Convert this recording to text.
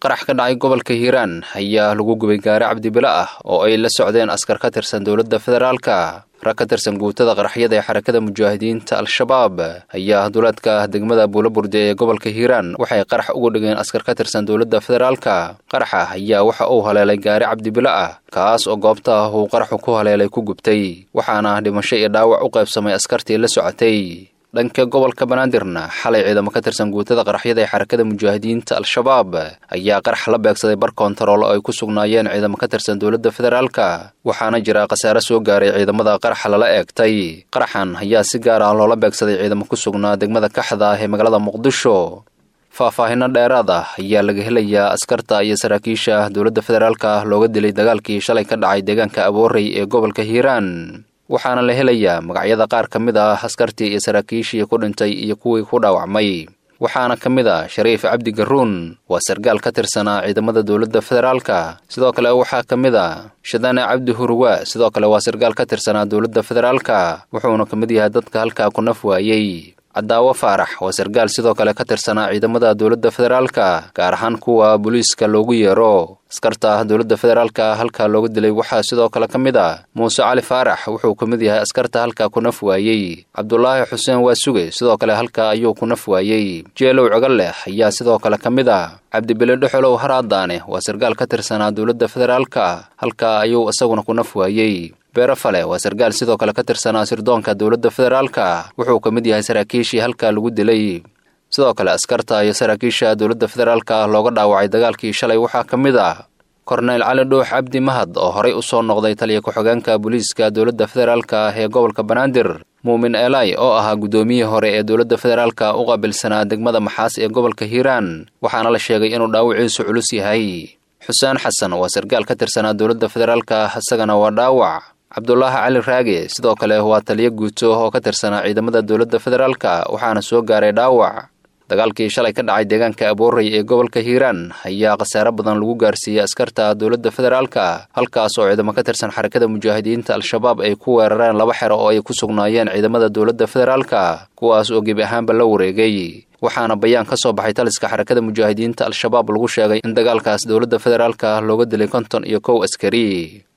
qarax ka dhacay gobolka Hiiraan ayaa lagu gubay gaari cabdi bila ah oo ay la socdeen askar ka tirsan dowladda federaalka. rag ka tirsan guutada qaraxyada ee xarakada mujaahidiinta al-shabaab ayaa duleedka degmada Buulaburde ee gobolka Hiiraan waxay qarax ugu dhigeen askar ka tirsan dowladda federaalka. qaraxa ayaa waxa uu haleelay gaari cabdi bila ah kaas oo goobta uu qaraxu ku haleelay ku gubtay, waxaana dhimasho iyo dhaawac u qaybsamay askartii la socotay. dhanka gobolka Banaadirna xalay ciidamo ka tirsan guutada qaraxyada ee xarakada mujaahidiinta al-shabaab ayaa qarax la beegsaday bar kontarool oo ay ku sugnaayeen ciidamo ka tirsan dowladda federaalka, waxaana jira khasaare soo gaaray ciidamada qaraxa lala eegtay. qaraxan ayaa si gaar ah loola beegsaday ciidamo ku sugnaa degmada Kaxda ee magaalada Muqdisho. faahfaahinno dheeraad ah ayaa laga helayaa askarta iyo saraakiisha dowladda federaalka looga dilay dagaalkii shalay ka dhacay deegaanka Aboorey ee gobolka Hiiraan, waxaana la helayaa magacyada qaar ka mid ah askartii iyo saraakiishii ku dhintay iyo kuwii ku dhaawacmay. waxaana ka mid ah Shariif Cabdi Garuun, waa sargaal ka tirsanaa ciidamada dowladda federaalka. sidoo kale waxaa ka mid ah Shadane Cabdi Hurwa, sidoo kale waa sargaal ka tirsanaa dowladda federaalka, wuxuuna ka mid yahay dadka halkaa ku naf waayey. Cadaawo Faarax waa sargaal sidoo kale ka tirsanaa ciidamada dowladda federaalka, gaar ahaan kuwa booliiska loogu yeero. askarta dowladda federaalka halka looga dilay waxaa sidoo kale ka mid ah Muuse Cali Faarax, wuxuu ka mid yahay askarta halka ku naf waayey. Cabdullaahi Xuseen Waasuge sidoo kale halka ayuu ku naf waayey. Jeelow Cagalle ayaa sidoo kale ka mid ah. Cabdi Bile Dhuxulow Haraadaane waa sargaal ka tirsanaa dowladda federaalka, halka ayuu isaguna ku naf waayey. Beero Fale waa sargaal sidoo kale ka tirsanaa sirdoonka dowladda federaalka, wuxuu ka mid yahay saraakiishii halka lagu dilay. sidoo kale askarta iyo saraakiisha dowladda federaalka looga dhaawacay dagaalkii shalay waxaa ka mid ah Korneyl Cali Dhuux Cabdi Mahad oo horey u soo noqday taliye ku-xigeenka booliiska dowladda federaalka ee gobolka Banaadir, Muumin Elay oo ahaa gudoomiyihii hore ee dowladda federaalka u qaabilsanaa degmada Maxaas ee gobolka Hiiraan, waxaana la sheegay inuu dhaawiciisu culus yahay. Xuseen Xasan waa sargaal ka tirsanaa dowladda federaalka, isagana waa dhaawac. Cabdullaahi Cali Raage sidoo kale waa taliye guuto oo ka tirsanaa ciidamada dowladda federaalka, waxaana soo gaaray dhaawac. dagaalkii shalay ka dhacay deegaanka Aboorey ee gobolka Hiiraan ayaa khasaare badan lagu gaarsiiyay askarta dowladda federaalka, halkaas oo ciidamo ka tirsan xarakada mujaahidiinta al-shabaab ay ku weerareen 2 xero oo ay ku sugnaayeen ciidamada dowladda federaalka, kuwaas oo gebi ahaanba la wareegay. waxaana bayaan ka soo baxay taliska xarakada mujaahidiinta al-shabaab lagu sheegay in dagaalkaas dowladda federaalka looga dilay 51 askari.